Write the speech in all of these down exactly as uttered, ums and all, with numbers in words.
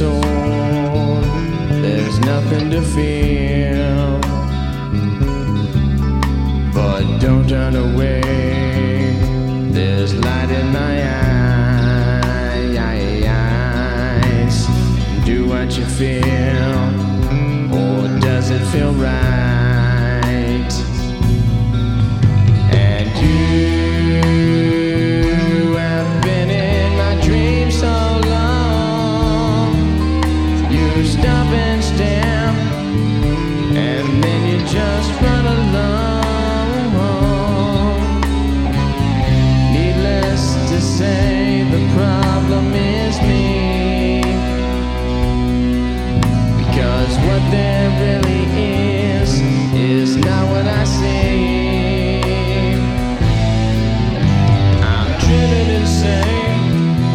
told there's nothing to feel, but don't turn away, there's light in my eyes. Do what you feel, or does it feel right? And you have been in my dreams so long, you stop and stare, and then you just run along. Needless to say, the problem is me, because what there really is is not what I see. I'm driven insane,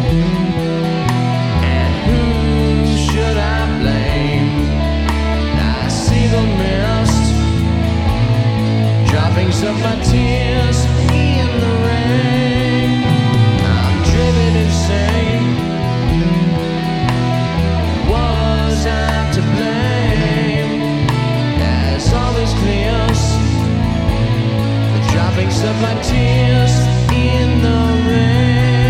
and who should I blame? I see the mist, droppings of my tears in the rain. I'm driven insane. Was I to blame? As all this clears, the droppings of my tears in the rain.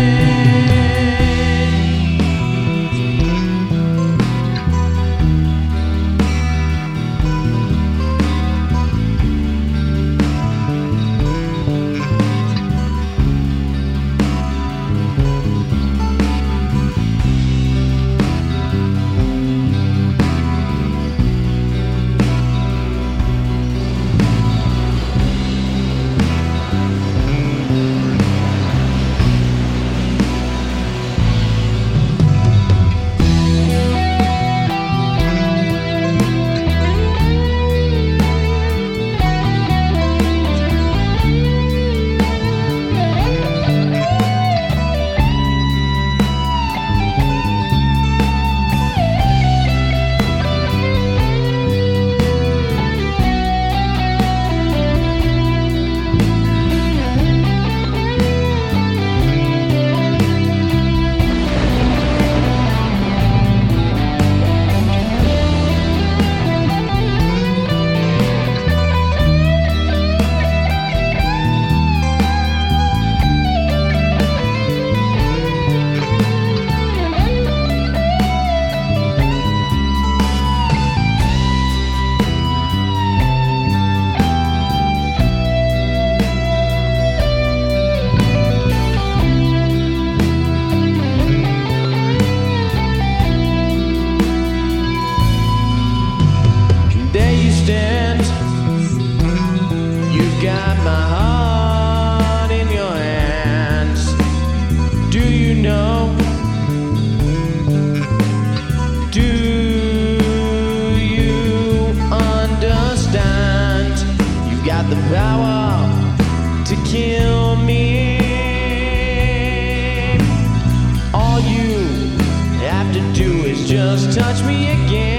You've got my heart in your hands. Do you know? Do you understand? You've got the power to kill me. All you have to do is just touch me again.